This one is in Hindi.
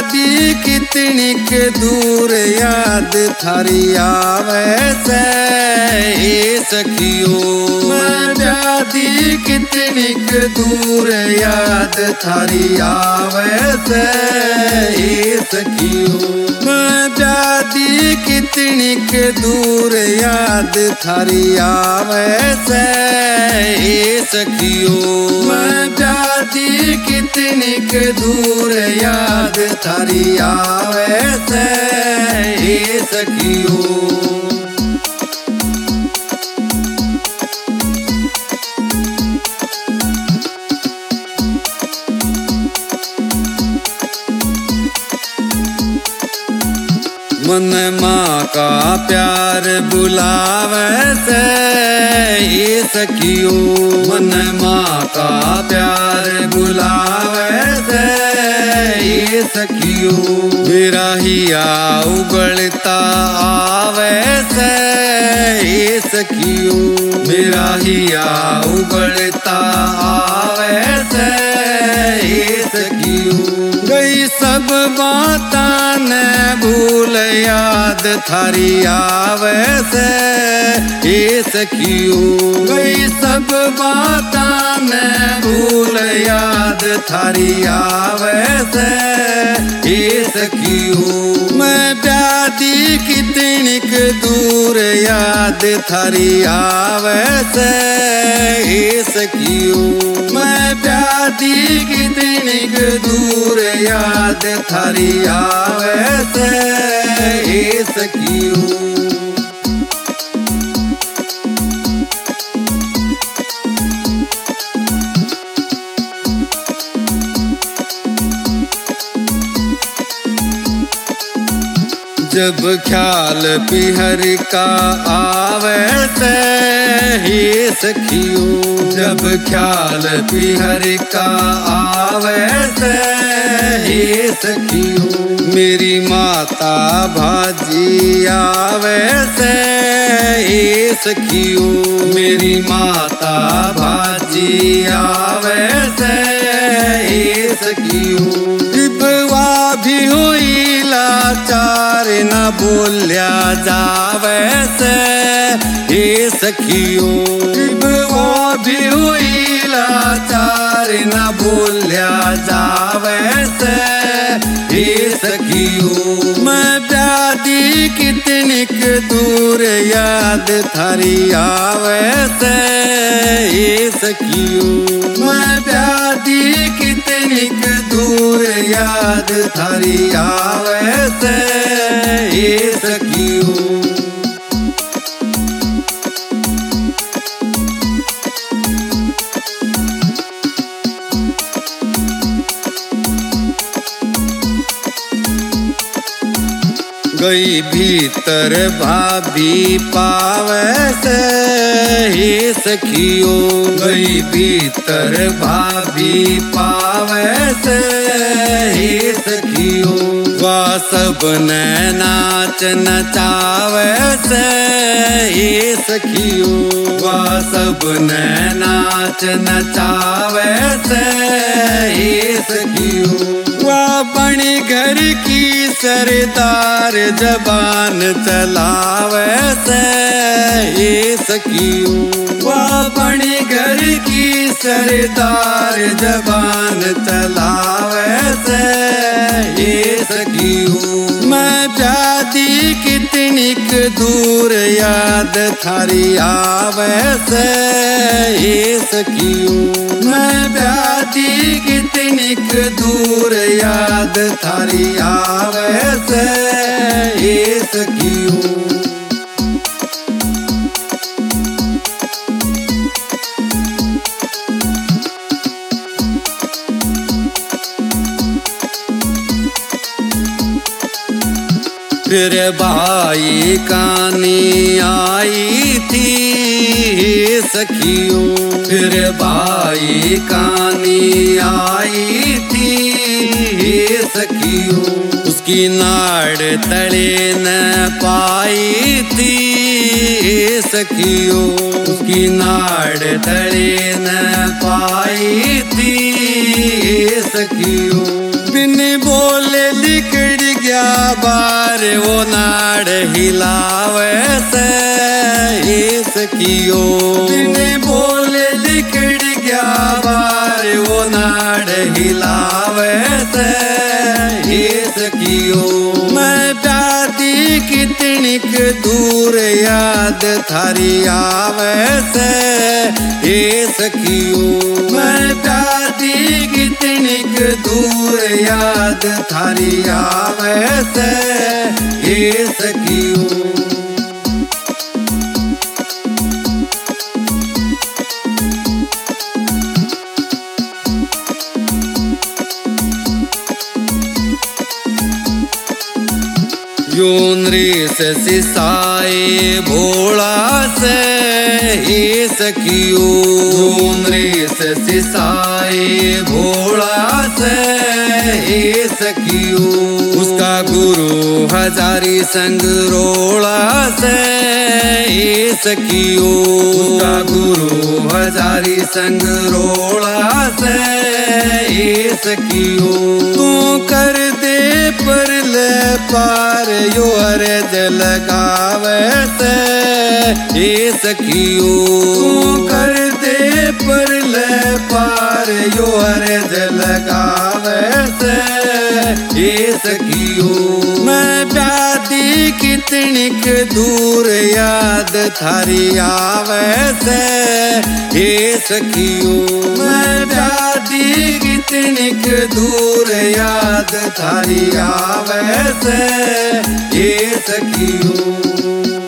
ब्यादी कितनी के दूर याद थारी आवे से सखियो। मैं ब्यादी कितनी के दूर याद थारी आवे से सखियो। मैं ब्यादी कितनी के दूर याद थारी आवे से सखियो। मैं ब्यादी कितनी के दूर याद थारी आवे से सखियो। मन माँ का प्यार बुलावे से सखियो। मन माँ का प्यार बुलावे से सखियो। मेरा हिया उगलता आवे से सखियो। मेरा हिया उगलता आवे से सखियो। गई सब बातां ने भूल याद थारी आवे से सखियो। गई सब बातां ने भूल याद थारी आवे से सखियो। मैं ब्यादी कितनी के दूर याद थारी आवे से सखियो। मैं ब्यादी कितनी के दूर याद थारी आवे से सखियो। जब ख्याल पिहर का आवे से सखियो। जब ख्याल पिहर का आवे से सखियो। मेरी माता भाजी आवे से सखियो। मेरी माता भाजी आवे से सखियो। डिबवा भी हुई लाचार न बोलिया जावे से सखियो। डिबवा भी हुई लाचार न बोलिया जावे से सखियो। मैं ब्यादी कितनी के दूर याद थारी आवे से सखियो। मैं ब्यादी कितनी के दूर याद थारी आवे से सखियो। गई भीतर भाभी पावे से सखियो। गई भीतर भाभी पावे से सखियो। वह सब ने नाच नचावे से सखियो। वह सब ने नाच नचावे से सखियो। वह बनी घर की सरदार जबान चलावे से सखियो। वह बनी घर की सरदार जबान चलावे से सखियो। मैं ब्यादी कितनी के दूर याद थारी आवे से सखियो। मैं ब्यादी कितनी के दूर याद थारी आवे से सखियो। फिर भाई कानी आई थी सखियो। फिर भाई कानी आई थी सखियो। उसकी नाड़ तले न पाई थी सखियो। उसकी नाड़ तले न पाई थी सखियो। बिन बोले लिकड़ गया बार वो नाड़ हिलावे से इसकियो। बिन बोले लिकड़ गया बार वो नाड़ हिलावे से इसकियो। मैं दादी कितनी दूर याद थारी आवे से इसकियो। मैं दादी कितनी दूर याद थारी आवे से इसकियो। यूनरी से सिसाए भोला से ही सकियो। यूनरी से सिसाए भोला से ही सकियो। उसका गुरु हजारी संग रोड़ा से ही सकियो। उसका गुरु हजारी संग रोड़ा से ही सकियो। तू कर दे पर ले पार यो अर्ज लगावे से ये सखियो। तू कर दे पर ले पार यो अर्ज लगावे से ये सखियो। मैं दादी कितनी दूर याद थारी आवे से ये सखियो। मैं दादी कितनी दूर याद थारी आवे से ये सखियो।